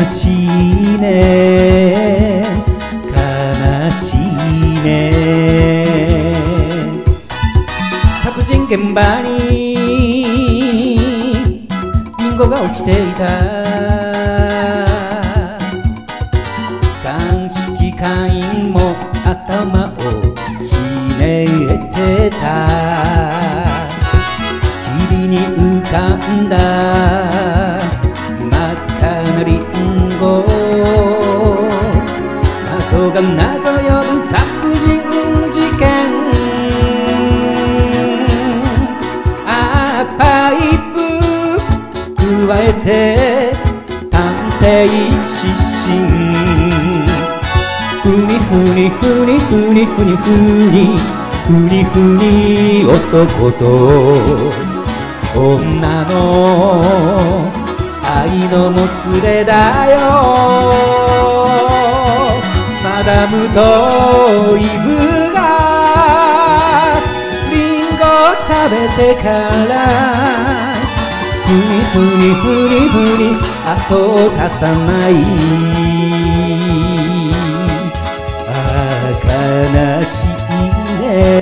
しいね悲しいね。殺人現場にリンゴが落ちていた。鑑識課員も頭をひねってた。霧に浮かんだ真っ赤なリンゴ、謎が謎呼ぶ殺人事件。パイプ加えて探偵失神。ふにふにふにふにふにふにふにふに男と女の愛のもつれだよ。マダムとイブがリンゴ食べてからふにふにふにふに跡を絶たない。ああ悲しいね。